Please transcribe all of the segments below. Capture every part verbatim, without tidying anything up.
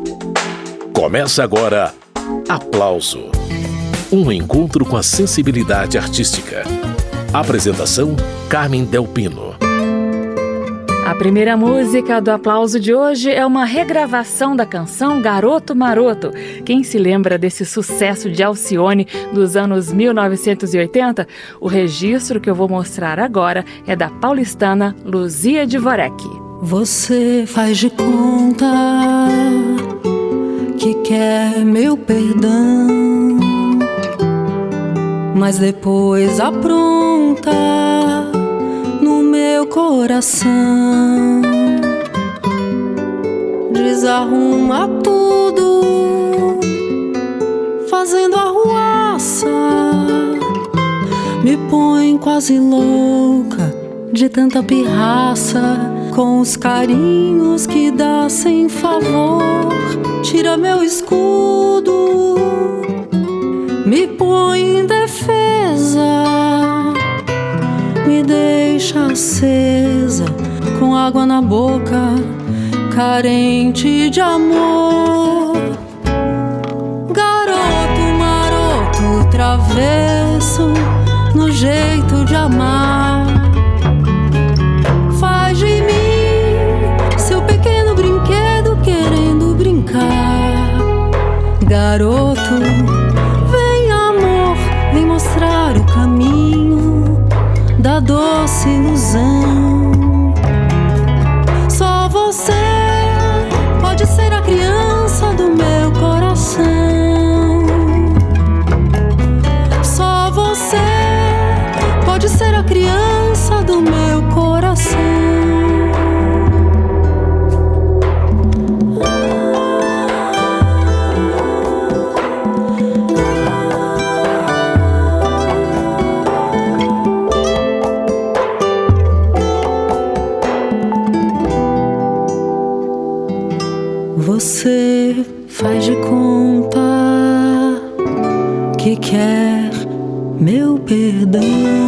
Começa agora Aplauso, um encontro com a sensibilidade artística. Apresentação, Carmen Del Pino. A primeira música do Aplauso de hoje é uma regravação da canção Garoto Maroto. Quem se lembra desse sucesso de Alcione dos anos mil novecentos e oitenta? O registro que eu vou mostrar agora é da paulistana Luzia Dvorek. Você faz de conta que quer meu perdão, mas depois apronta no meu coração, desarruma tudo, fazendo arruaça, me põe quase louca de tanta pirraça, com os carinhos que dá sem favor, tira meu escudo, me põe em defesa, me deixa acesa, com água na boca, carente de amor. Garoto maroto, travesso no jeito de amar, faz de mim seu pequeno brinquedo querendo brincar. Garoto, vem amor, vem mostrar o caminho da doce ilusão. Só você pode ser a criança do meu coração. Só você pode ser a criança do meu coração. Você faz de conta que quer meu perdão.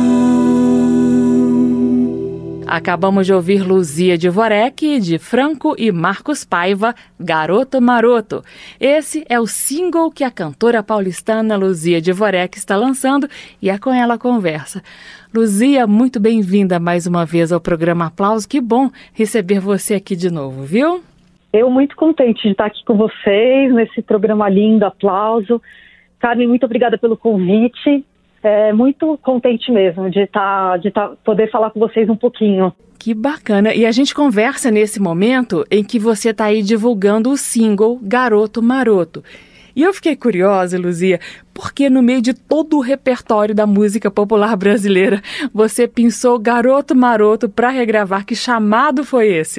Acabamos de ouvir Luzia Dvorek, de Franco e Marcos Paiva, Garoto Maroto. Esse é o single que a cantora paulistana Luzia Dvorek está lançando e é com ela a conversa. Luzia, muito bem-vinda mais uma vez ao programa Aplauso. Que bom receber você aqui de novo, viu? Eu muito contente de estar aqui com vocês, nesse programa lindo, Aplauso. Carmen, muito obrigada pelo convite. É, muito contente mesmo de, estar, de estar, poder falar com vocês um pouquinho. Que bacana. E a gente conversa nesse momento em que você está aí divulgando o single Garoto Maroto. E eu fiquei curiosa, Luzia, porque no meio de todo o repertório da música popular brasileira, você pensou Garoto Maroto para regravar. Que chamado foi esse?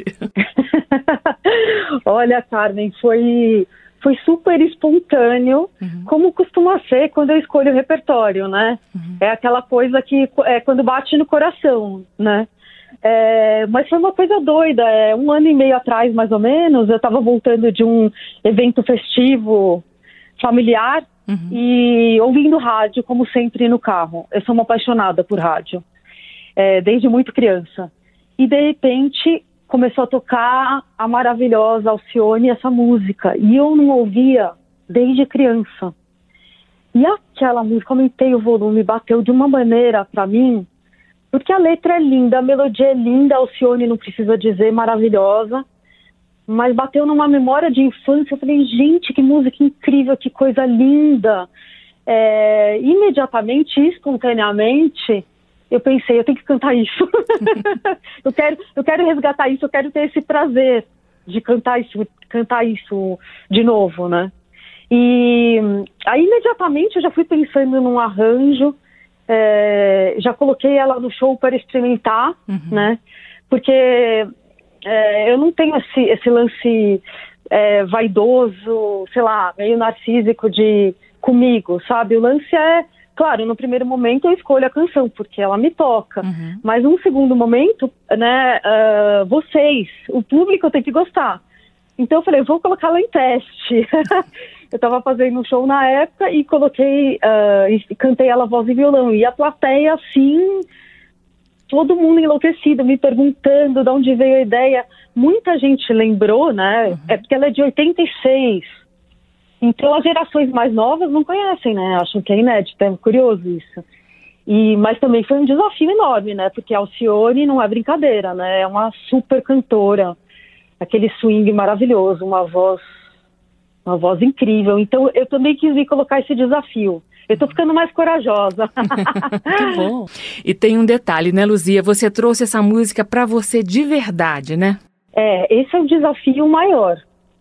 Olha, Carmen, foi, foi super espontâneo, uhum. como costuma ser quando eu escolho o repertório, né? Uhum. É aquela coisa que é quando bate no coração, né? É, mas foi uma coisa doida. É, um ano e meio atrás, mais ou menos, eu estava voltando de um evento festivo familiar, uhum. e ouvindo rádio, como sempre, no carro. Eu sou uma apaixonada por rádio, é, desde muito criança. E, de repente, começou a tocar a maravilhosa Alcione, essa música. E eu não ouvia desde criança. E aquela música, aumentei o volume, bateu de uma maneira para mim, porque a letra é linda, a melodia é linda, a Alcione, não precisa dizer, maravilhosa. Mas bateu numa memória de infância. Eu falei, gente, que música incrível, que coisa linda. É, imediatamente, espontaneamente, eu pensei, eu tenho que cantar isso. eu, quero, eu quero resgatar isso, eu quero ter esse prazer de cantar isso, cantar isso de novo, né? E aí, imediatamente, eu já fui pensando num arranjo, é, já coloquei ela no show para experimentar, uhum. né? Porque... É, eu não tenho esse, esse lance é, vaidoso, sei lá, meio narcísico de comigo, sabe? O lance é, claro, no primeiro momento eu escolho a canção, porque ela me toca. Uhum. Mas num segundo momento, né, uh, vocês, o público tem que gostar. Então eu falei, vou colocá-la em teste. Eu estava fazendo um show na época e coloquei, uh, e cantei ela voz e violão. E a plateia, assim... todo mundo enlouquecido, me perguntando de onde veio a ideia. Muita gente lembrou, né? Uhum. É porque ela é de oitenta e seis. Então as gerações mais novas não conhecem, né? Acham que é inédito, é curioso isso. E, mas também foi um desafio enorme, né? Porque a Alcione não é brincadeira, né? É uma super cantora, aquele swing maravilhoso, uma voz, uma voz incrível. Então eu também quis vir colocar esse desafio. Eu tô ficando mais corajosa. Que bom. E tem um detalhe, né, Luzia? Você trouxe essa música pra você de verdade, né? É, esse é o desafio maior.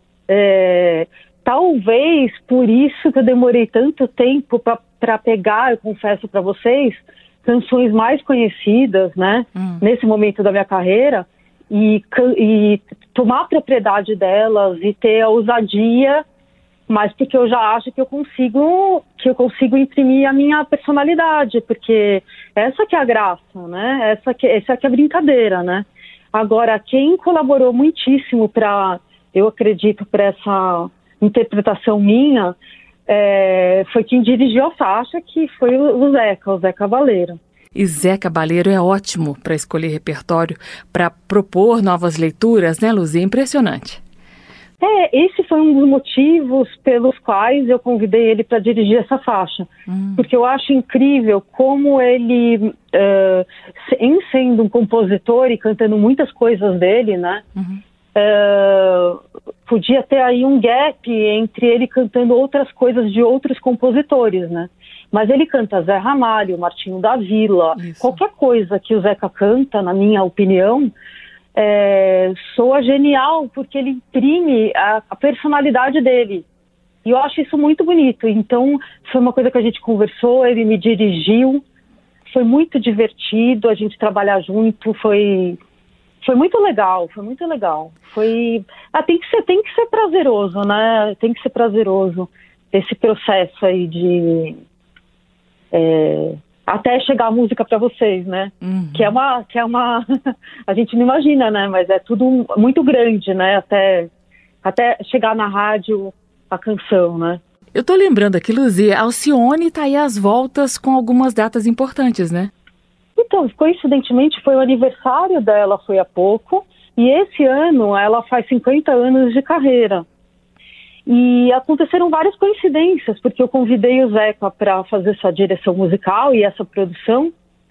É, talvez por isso que eu demorei tanto tempo para pegar, eu confesso para vocês, canções mais conhecidas, né? Hum. Nesse momento da minha carreira, e, e tomar propriedade delas e ter a ousadia, mas porque eu já acho que eu consigo que eu consigo imprimir a minha personalidade, porque essa que é a graça, né? Essa que, essa que é a brincadeira, né? Agora, quem colaborou muitíssimo para, eu acredito, para essa interpretação minha, é, foi quem dirigiu a faixa, que foi o Zeca, o Zé Cabaleiro. E Zé Cabaleiro é ótimo para escolher repertório, para propor novas leituras, né, Luzia? Impressionante. É, esse foi um dos motivos pelos quais eu convidei ele para dirigir essa faixa. Hum. Porque eu acho incrível como ele, uh, em sendo um compositor e cantando muitas coisas dele, né? Uhum. Uh, podia ter aí um gap entre ele cantando outras coisas de outros compositores, né? Mas ele canta Zé Ramalho, Martinho da Vila, isso. Qualquer coisa que o Zeca canta, na minha opinião, É, soa genial, porque ele imprime a, a personalidade dele. E eu acho isso muito bonito. Então, foi uma coisa que a gente conversou, ele me dirigiu, foi muito divertido a gente trabalhar junto, foi, foi muito legal, foi muito legal. Foi, ah, tem que ser, tem que ser prazeroso, né? Tem que ser prazeroso esse processo aí de... É, até chegar a música para vocês, né? Uhum. Que é uma, que é uma, a gente não imagina, né? Mas é tudo muito grande, né? Até, até chegar na rádio a canção, né? Eu tô lembrando aqui, Luzia, a Alcione tá aí às voltas com algumas datas importantes, né? Então, coincidentemente foi o aniversário dela, foi há pouco, e esse ano ela faz cinquenta anos de carreira. E aconteceram várias coincidências, porque eu convidei o Zeca para fazer essa direção musical e essa produção,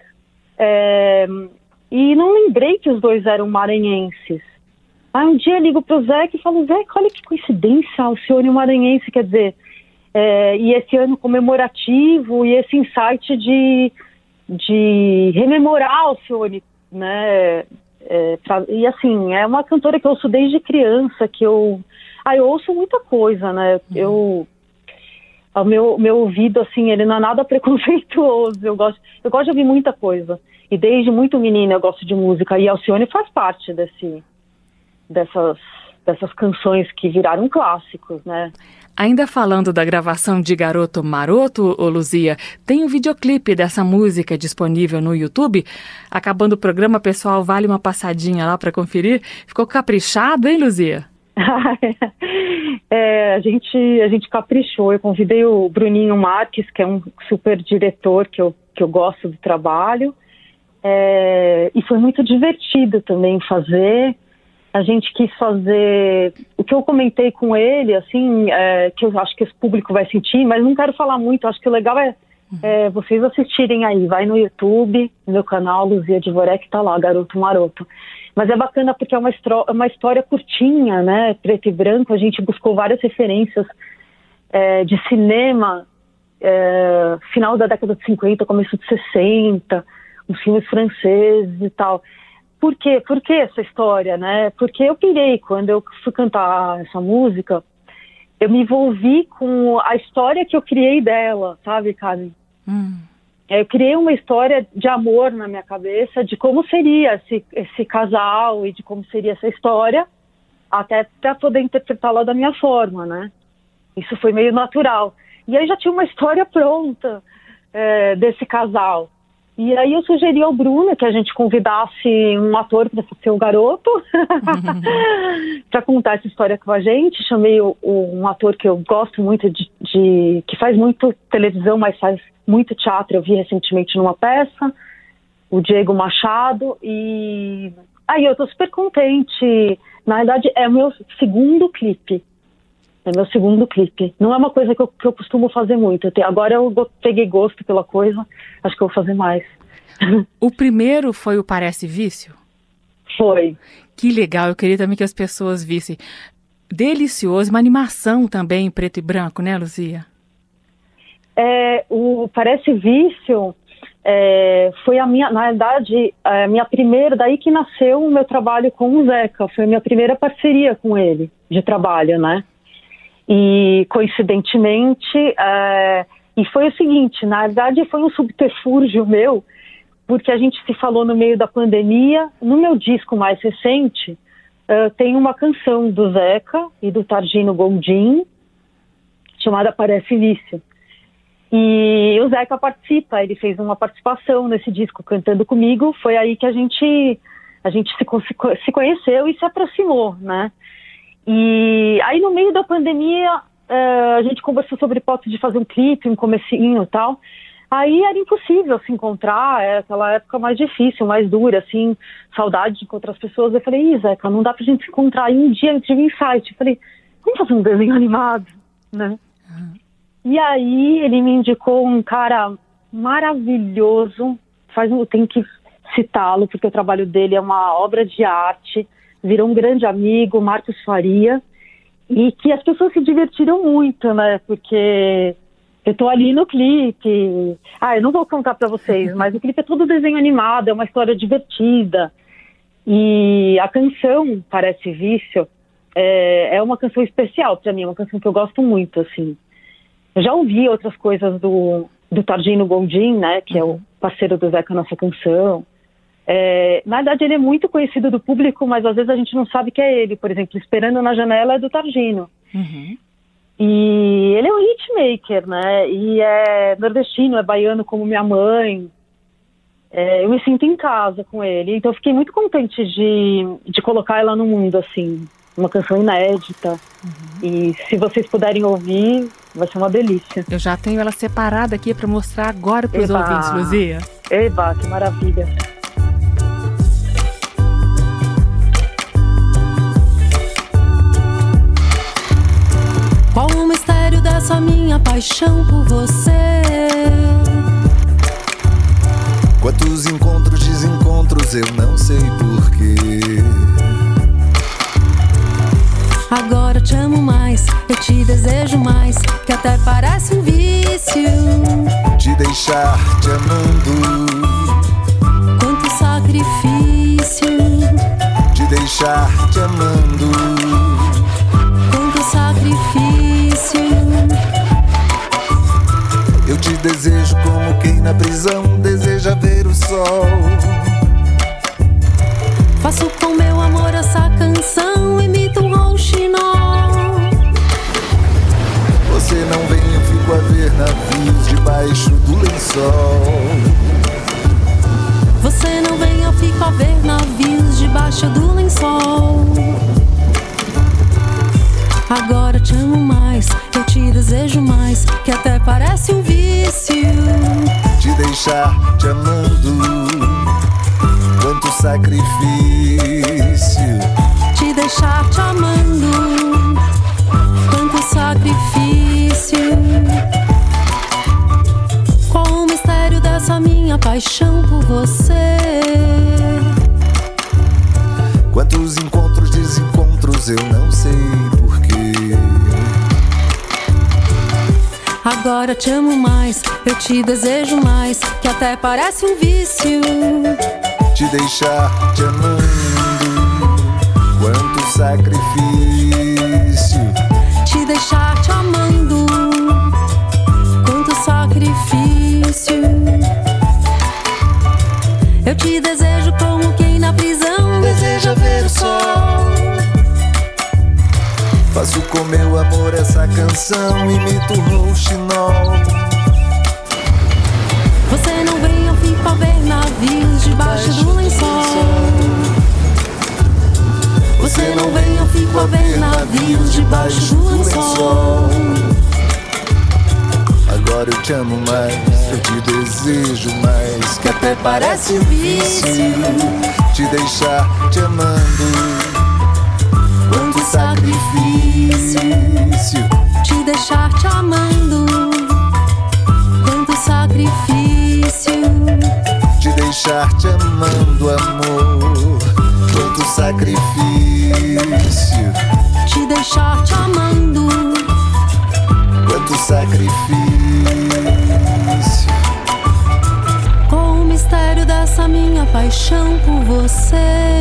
é, e não lembrei que os dois eram maranhenses. Aí um dia eu ligo para o Zeca e falo, Zeca, olha que coincidência, o senhor e o maranhense, quer dizer, é, e esse ano comemorativo e esse insight de, de rememorar o senhor, né? É, pra, e assim, é uma cantora que eu ouço desde criança, que eu... Ah, eu ouço muita coisa, né? Eu, o meu, meu ouvido, assim, ele não é nada preconceituoso. Eu gosto, eu gosto de ouvir muita coisa. E desde muito menina eu gosto de música. E a Alcione faz parte desse, dessas, dessas canções que viraram clássicos, né? Ainda falando da gravação de Garoto Maroto, ô Luzia, tem um videoclipe dessa música disponível no YouTube. Acabando o programa, pessoal, vale uma passadinha lá para conferir. Ficou caprichado, hein, Luzia? é, a, gente, a gente caprichou. Eu convidei o Bruninho Marques, que é um super diretor que eu, que eu gosto do trabalho, é, e foi muito divertido também fazer. A gente quis fazer o que eu comentei com ele, assim, é, que eu acho que esse público vai sentir, mas não quero falar muito. Acho que o legal é, é vocês assistirem aí. Vai no YouTube, no meu canal Luzia Dvorek, tá lá, Garoto Maroto. Mas é bacana porque é uma, estro- uma história curtinha, né? Preto e branco. A gente buscou várias referências é, de cinema, é, final da década de cinquenta, começo de sessenta, os filmes franceses e tal. Por quê? Por que essa história, né? Porque eu pirei quando eu fui cantar essa música, eu me envolvi com a história que eu criei dela, sabe, Carmen? Hum. Eu criei uma história de amor na minha cabeça, de como seria esse, esse casal e de como seria essa história, até para poder interpretá-la da minha forma, né? Isso foi meio natural. E aí já tinha uma história pronta é, desse casal. E aí eu sugeri ao Bruno que a gente convidasse um ator para ser o garoto, para contar essa história com a gente. Chamei o, o, um ator que eu gosto muito, de, de que faz muito televisão, mas faz muito teatro. Eu vi recentemente numa peça, o Diego Machado, e aí eu tô super contente. Na verdade, é o meu segundo clipe. É meu segundo clipe. Não é uma coisa que eu, que eu costumo fazer muito. Eu te, agora eu go, peguei gosto pela coisa, acho que eu vou fazer mais. O primeiro foi o Parece Vício? Foi. Que legal, eu queria também que as pessoas vissem. Delicioso, uma animação também em preto e branco, né, Luzia? É, o Parece Vício é, foi a minha, na verdade, a minha primeira, daí que nasceu o meu trabalho com o Zeca, foi a minha primeira parceria com ele, de trabalho, né? E, coincidentemente, é, e foi o seguinte, na verdade foi um subterfúgio meu, porque a gente se falou no meio da pandemia. No meu disco mais recente, uh, tem uma canção do Zeca e do Targino Gondim, chamada Parece Vício. E o Zeca participa, ele fez uma participação nesse disco cantando comigo. Foi aí que a gente, a gente se, se conheceu e se aproximou, né? E aí no meio da pandemia, uh, a gente conversou sobre a hipótese de fazer um clipe, um comecinho e tal. Aí era impossível se encontrar, é aquela época mais difícil, mais dura, assim, saudade de encontrar as pessoas. Eu falei, Ih, Zeca, não dá pra gente se encontrar. Aí um dia eu tive um insight, eu falei, vamos fazer um desenho animado, né? Uhum. E aí ele me indicou um cara maravilhoso, faz, eu tenho que citá-lo, porque o trabalho dele é uma obra de arte, virou um grande amigo, Marcos Faria, e que as pessoas se divertiram muito, né, porque eu tô ali no clipe, ah, eu não vou contar pra vocês, mas o clipe é todo desenho animado, é uma história divertida, e a canção Parece Vício é, é uma canção especial pra mim, é uma canção que eu gosto muito, assim. Eu já ouvi outras coisas do, do Targino Gondim, né, que é o parceiro do Zeca nessa canção. É, na verdade, ele é muito conhecido do público, mas às vezes a gente não sabe que é ele. Por exemplo, Esperando na Janela é do Targino. Uhum. E ele é um hitmaker, né, e é nordestino, é baiano como minha mãe. É, eu me sinto em casa com ele, então eu fiquei muito contente de, de colocar ela no mundo, assim. Uma canção inédita. Uhum. E se vocês puderem ouvir, vai ser uma delícia. Eu já tenho ela separada aqui para mostrar agora para os ouvintes, Luzia. Eba, que maravilha. Qual o mistério dessa minha paixão por você? Quantos encontros, desencontros, eu não sei porquê. Agora te amo mais, eu te desejo mais, que até parece um vício. Te deixar te amando. Quanto sacrifício. Te deixar te amando. Quanto sacrifício. Eu te desejo como quem na prisão deseja ver o sol. Faço com meu amor essa canção, imito um rouxinol. Você não vem, eu fico a ver navios debaixo do lençol. Você não vem, eu fico a ver navios debaixo do lençol. Agora te amo mais, eu te desejo mais, que até parece um vício. Te deixar te amando. Quanto sacrifício. Te deixar te amando. Quanto sacrifício. Qual o mistério dessa minha paixão por você? Quantos encontros, desencontros, eu não sei porquê. Agora te amo mais, eu te desejo mais, que até parece um vício. Te deixar te amando. Quanto sacrifício. Te deixar te amando. Quanto sacrifício. Eu te desejo como quem na prisão deseja ver o sol. Faço com meu amor essa canção, imito rouxinol. Você não vem, eu fico a ver navios debaixo do lençol. Você não vem, eu fico a ver navios debaixo do lençol. Agora eu te amo mais, eu te desejo mais, que até parece vício te deixar te amando. Quanto sacrifício te deixar te amando. Quanto sacrifício te deixar te amando, amor. Quanto sacrifício te deixar te amando. Quanto sacrifício. Com o mistério dessa minha paixão por você.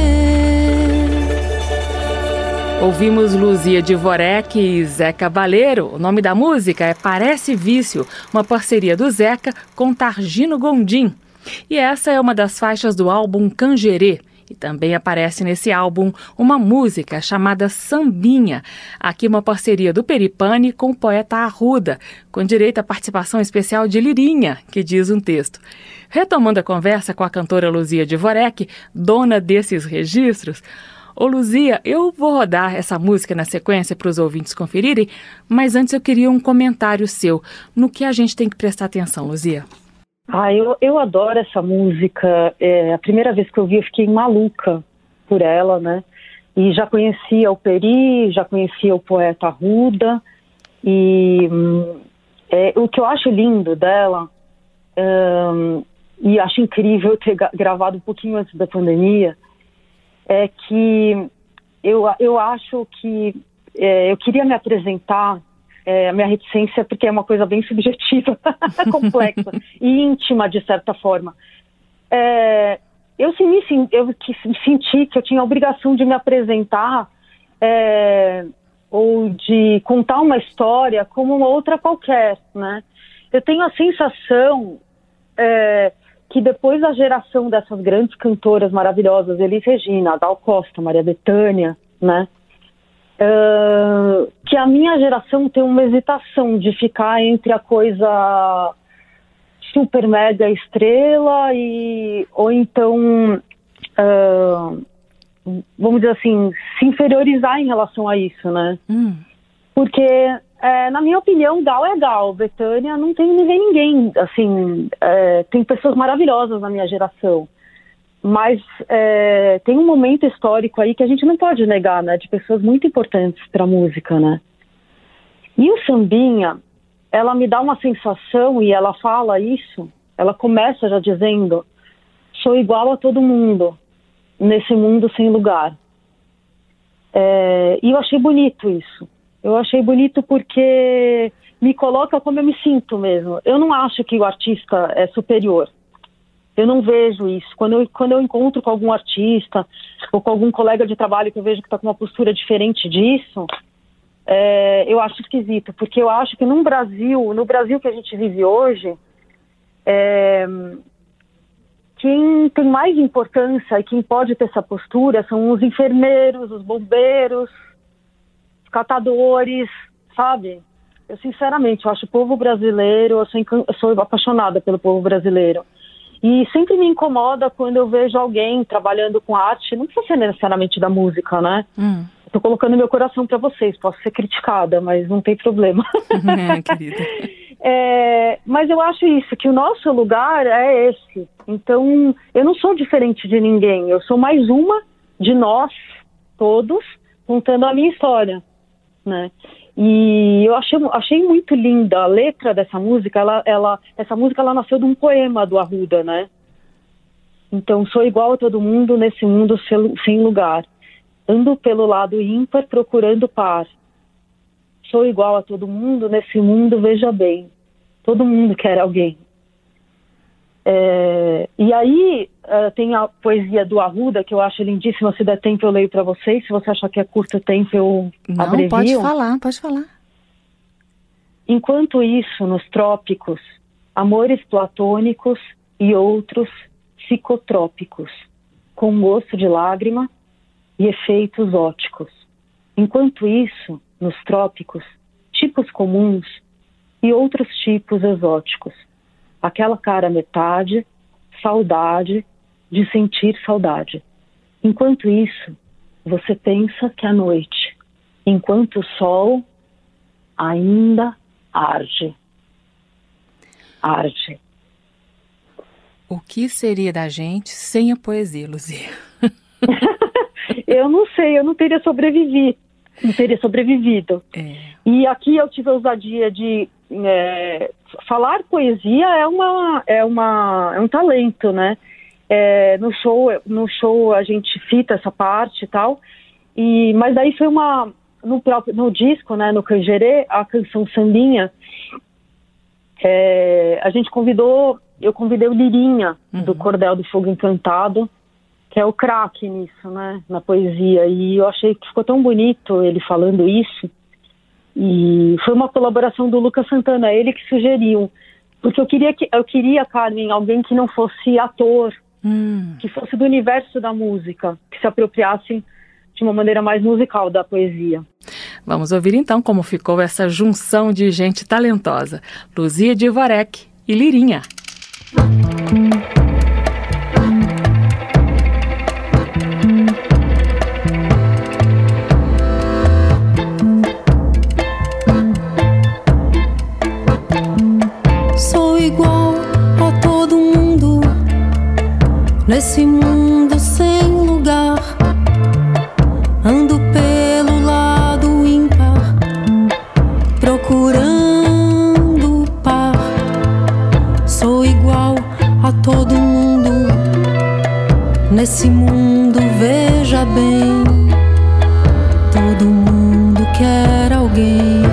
Ouvimos Luzia Dvorák e Zé Cabaleiro. O nome da música é Parece Vício, uma parceria do Zeca com Targino Gondim. E essa é uma das faixas do álbum Cangerê. E também aparece nesse álbum uma música chamada Sambinha, aqui uma parceria do Peripane com o poeta Arruda, com direito à participação especial de Lirinha, que diz um texto. Retomando a conversa com a cantora Luzia Dvorák, dona desses registros, ô Luzia, eu vou rodar essa música na sequência para os ouvintes conferirem, mas antes eu queria um comentário seu. No que a gente tem que prestar atenção, Luzia? Ah, eu, eu adoro essa música. É, a primeira vez que eu vi, eu fiquei maluca por ela, né? E já conhecia o Peri, já conhecia o poeta Arruda. E hum, é, o que eu acho lindo dela, hum, e acho incrível ter gravado um pouquinho antes da pandemia, é que eu, eu acho que é, eu queria me apresentar. É, a minha reticência, porque é uma coisa bem subjetiva, complexa e íntima, de certa forma. É, eu, sim, eu senti que eu tinha a obrigação de me apresentar é, ou de contar uma história como uma outra qualquer, né? Eu tenho a sensação é, que depois da geração dessas grandes cantoras maravilhosas, Elis Regina, Gal Costa, Maria Bethânia, né? Uh, que a minha geração tem uma hesitação de ficar entre a coisa super mega estrela e ou então uh, vamos dizer assim, se inferiorizar em relação a isso, né? Hum. Porque é, na minha opinião, Gal é Gal, Bethânia não tem ninguém ninguém, assim, é, tem pessoas maravilosas na minha geração. Mas é, tem um momento histórico aí que a gente não pode negar, né? De pessoas muito importantes para a música, né? E o Sambinha, ela me dá uma sensação, e ela fala isso, ela começa já dizendo: sou igual a todo mundo, nesse mundo sem lugar. É, e eu achei bonito isso. Eu achei bonito porque me coloca como eu me sinto mesmo. Eu não acho que o artista é superior. Eu não vejo isso. Quando eu, quando eu encontro com algum artista ou com algum colega de trabalho que eu vejo que está com uma postura diferente disso, é, eu acho esquisito. Porque eu acho que no Brasil, no Brasil que a gente vive hoje, é, quem tem mais importância e quem pode ter essa postura são os enfermeiros, os bombeiros, os catadores, sabe? Eu, sinceramente, eu acho o povo brasileiro, eu sou, eu sou apaixonada pelo povo brasileiro. E sempre me incomoda quando eu vejo alguém trabalhando com arte, não precisa ser necessariamente da música, né? Hum. Estou colocando meu coração para vocês, posso ser criticada, mas não tem problema. É, querida. É, mas eu acho isso, que o nosso lugar é esse. Então, eu não sou diferente de ninguém, eu sou mais uma de nós todos contando a minha história, né? E eu achei, achei muito linda a letra dessa música. Ela, ela, essa música ela nasceu de um poema do Arruda, né? Então, sou igual a todo mundo nesse mundo sem lugar. Ando pelo lado ímpar procurando par. Sou igual a todo mundo nesse mundo, veja bem. Todo mundo quer alguém. É, e aí uh, tem a poesia do Arruda, que eu acho lindíssima. Se der tempo eu leio para vocês. Se você achar que é curto tempo eu Não, abrevio. pode falar, pode falar. Enquanto isso, nos trópicos, amores platônicos e outros psicotrópicos, com gosto de lágrima e efeitos óticos. Enquanto isso, nos trópicos, tipos comuns e outros tipos exóticos. Aquela cara metade, saudade, de sentir saudade. Enquanto isso, você pensa que é noite, enquanto o sol ainda arde. arte. O que seria da gente sem a poesia, Luzia? Eu não sei, eu não teria sobrevivido. Não teria sobrevivido. É. E aqui eu tive a ousadia de é, falar poesia é, uma, é, uma, é um talento, né? É, no, show, no show a gente cita essa parte e tal, e, mas daí foi uma... No, próprio, no disco, né, no Canjerê, a canção Sambinha, é, a gente convidou, eu convidei o Lirinha, uhum. do Cordel do Fogo Encantado, que é o craque nisso, né, na poesia, e eu achei que ficou tão bonito ele falando isso, e foi uma colaboração do Lucas Santana, ele que sugeriu, porque eu queria, que, eu queria, Carmen, alguém que não fosse ator, hum. que fosse do universo da música, que se apropriasse de uma maneira mais musical da poesia. Vamos ouvir então como ficou essa junção de gente talentosa, Luzia Dvorak e Lirinha. Sou igual a todo mundo, nesse mundo sem lugar. Ando pelo lado ímpar, procurando o par. Sou igual a todo mundo, nesse mundo, veja bem. Todo mundo quer alguém.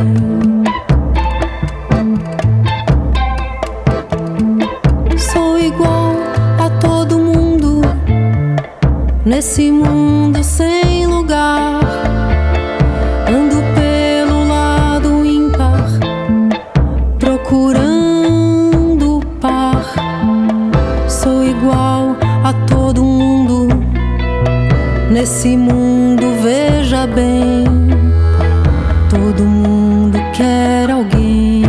Sou igual a todo mundo, nesse mundo sem lugar. Ando pelo lado ímpar, procurando o par. Sou igual a todo mundo, nesse mundo, veja bem. Todo mundo quer alguém.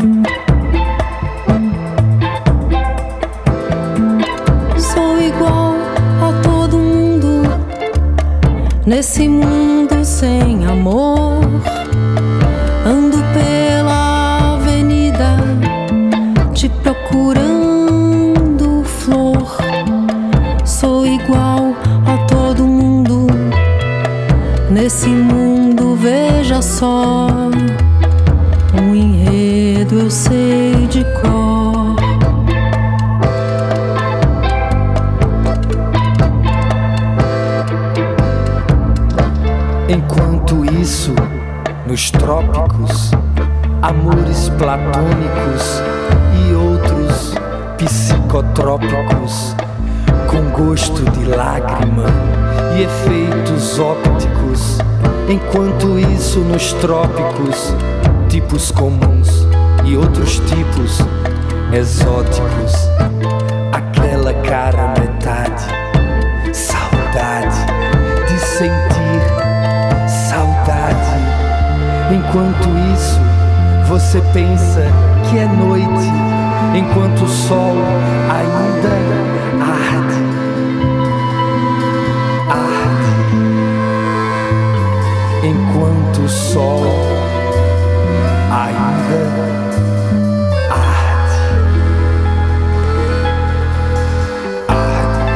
Sou igual a todo mundo, nesse mundo sem amor. Ando pela avenida, te procurando flor. Sou igual a todo mundo, nesse mundo, veja só. Um enredo eu sei de cor. Enquanto isso, nos trópicos, amores platônicos e outros psicotrópicos, com gosto de lágrima e efeitos ópticos. Enquanto isso, nos trópicos, tipos comuns e outros tipos exóticos. Aquela cara metade, saudade de sentir saudade. Enquanto isso, você pensa que é noite, enquanto o sol ainda arde, arde. Enquanto o sol ainda arde, arde.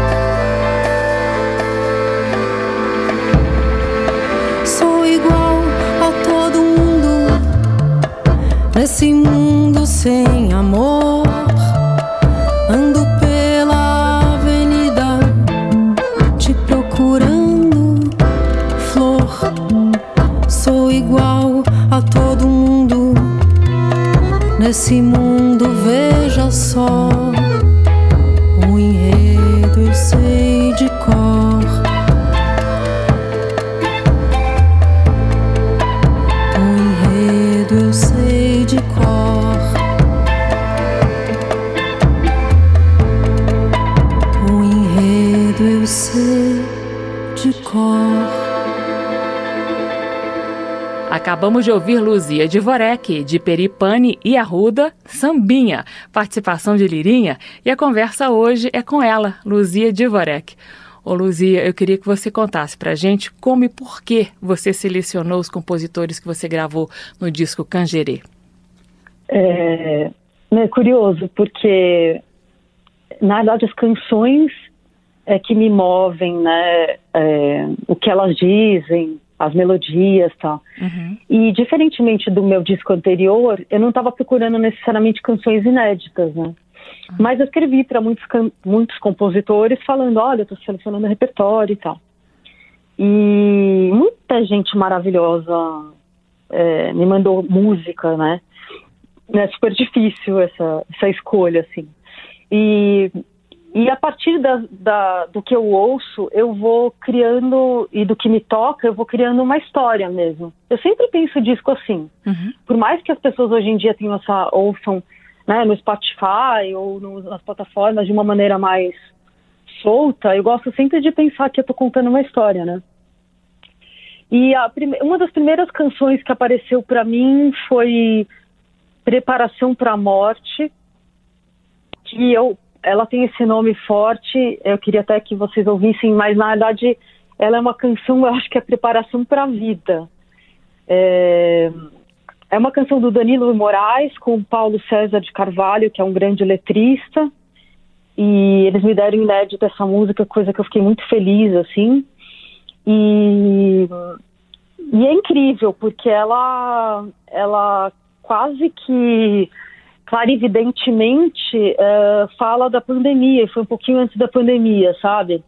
Sou igual a todo mundo, nesse mundo sem amor. Ando pela avenida, te procurando flor. Sou igual a todo mundo, nesse mundo, veja só. O enredo eu sei de cor. O enredo eu sei de cor. O enredo eu sei de cor. Acabamos de ouvir Luzia Dvorak, de Peripane e Arruda, Sambinha, participação de Lirinha, e a conversa hoje é com ela, Luzia Dvorak. Ô Luzia, eu queria que você contasse pra gente como e por que você selecionou os compositores que você gravou no disco Canjerê. É, É curioso, porque na verdade as canções é que me movem, né? É, o que elas dizem, as melodias e tal. Uhum. E diferentemente do meu disco anterior, eu não estava procurando necessariamente canções inéditas, né? Uhum. Mas eu escrevi para muitos, muitos compositores falando, olha, eu estou selecionando repertório e tal. E muita gente maravilhosa é, me mandou música, né? É super difícil essa, essa escolha, assim. E, e a partir da, da, do que eu ouço, eu vou criando, e do que me toca, eu vou criando uma história mesmo. Eu sempre penso disco assim. Uhum. Por mais que as pessoas hoje em dia tenham essa, ouçam, né, no Spotify ou no, nas plataformas de uma maneira mais solta, eu gosto sempre de pensar que eu tô contando uma história, né? E a prime- uma das primeiras canções que apareceu para mim foi Preparação para a Morte, que eu, ela tem esse nome forte, eu queria até que vocês ouvissem, mas na verdade ela é uma canção, eu acho que é Preparação para a Vida. É, é uma canção do Danilo Moraes com o Paulo César de Carvalho, que é um grande letrista, e eles me deram inédito essa música, coisa que eu fiquei muito feliz, assim. E, e é incrível, porque ela, ela quase que clarividentemente uh, fala da pandemia, e foi um pouquinho antes da pandemia, sabe?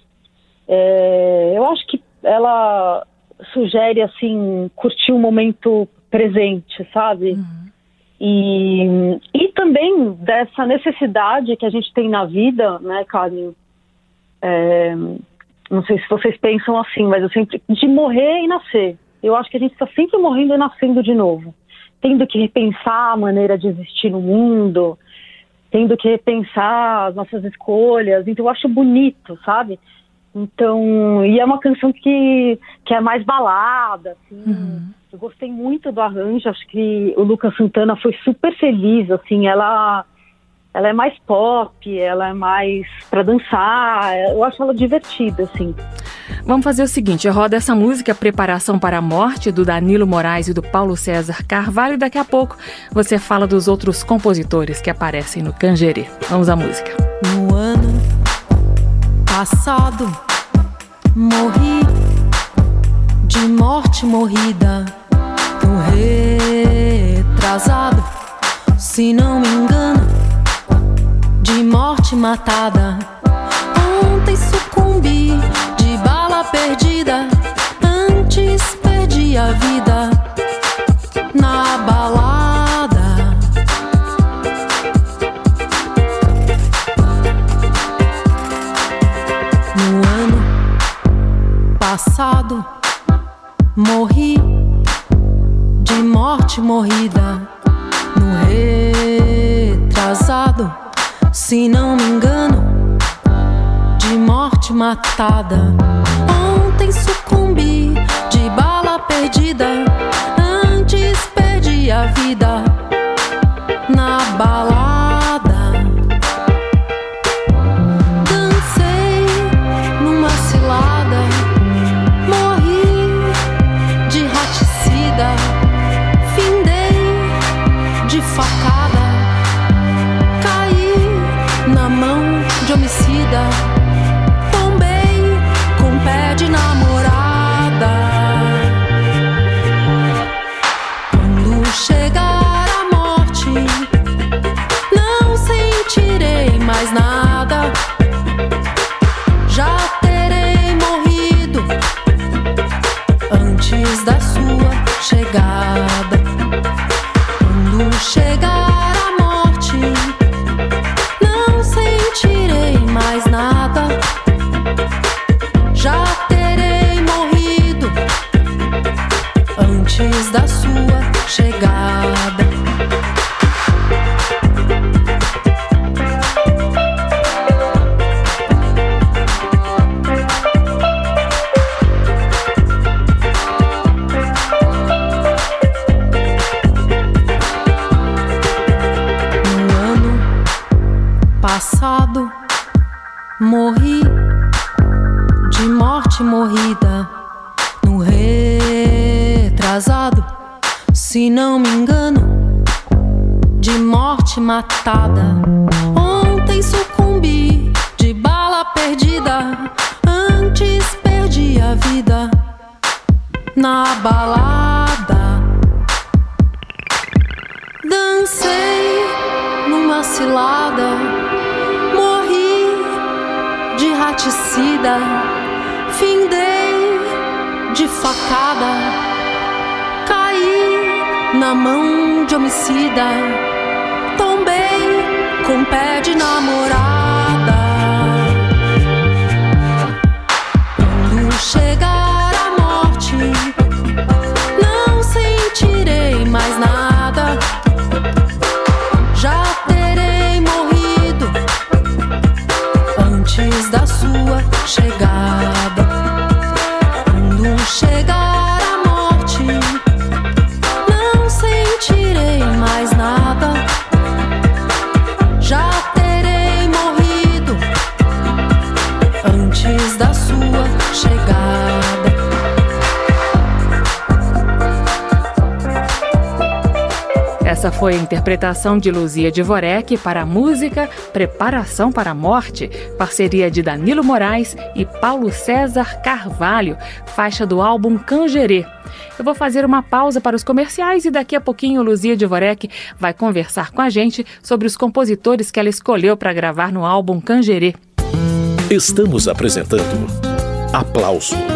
É, eu acho que ela sugere, assim, curtir o momento presente, sabe? Uhum. E, e também dessa necessidade que a gente tem na vida, né, Carmen? É, não sei se vocês pensam assim, mas eu sempre... de morrer e nascer. Eu acho que a gente está sempre morrendo e nascendo de novo. Tendo que repensar a maneira de existir no mundo, tendo que repensar as nossas escolhas. Então eu acho bonito, sabe? Então, e é uma canção que, que é mais balada, assim. Uhum. Eu gostei muito do arranjo, acho que o Lucas Santana foi super feliz, assim, ela, ela é mais pop, ela é mais pra dançar, eu acho ela divertida, assim. Vamos fazer o seguinte, roda essa música Preparação para a Morte, do Danilo Moraes e do Paulo César Carvalho, e daqui a pouco você fala dos outros compositores que aparecem no Cangerê. Vamos à música. No ano passado, morri de morte morrida. No retrasado, se não me engano, de morte matada. Ontem sucumbi de bala perdida, antes perdi a vida na balada. No ano passado, morri de morte morrida. No retrasado, se não me engano, de morte matada. Ontem sucumbi de bala perdida, antes perdi a vida na balada. Dancei numa cilada, morri de raticida, findei de facada, caí na mão de homicida, tombei com pé de namorada. Quando chegar a morte, não sentirei mais nada, já terei morrido antes da sua chegada. Quando chegar a morte, não sentirei mais nada, já terei morrido antes da sua chegada. Passado, morri de morte morrida. No retrasado, se não me engano, de morte matada. Ontem sucumbi de bala perdida. Antes perdi a vida na balada. Dancei numa cilada. Morri de raticida. Findei de facada. Caí na mão de homicida. Tombei com pé de namorada. Quando chegar a morte, não sentirei mais nada. Já terei morrido antes da sua chegada. Quando chegar a morte, não sentirei mais nada. Já terei morrido antes da sua chegada. Essa foi a interpretação de Luzia Dvorák para a música Preparação para a Morte, parceria de Danilo Moraes e Paulo César Carvalho, faixa do álbum Cangerê. Eu vou fazer uma pausa para os comerciais e daqui a pouquinho Luzia Dvorák vai conversar com a gente sobre os compositores que ela escolheu para gravar no álbum Cangerê. Estamos apresentando Aplauso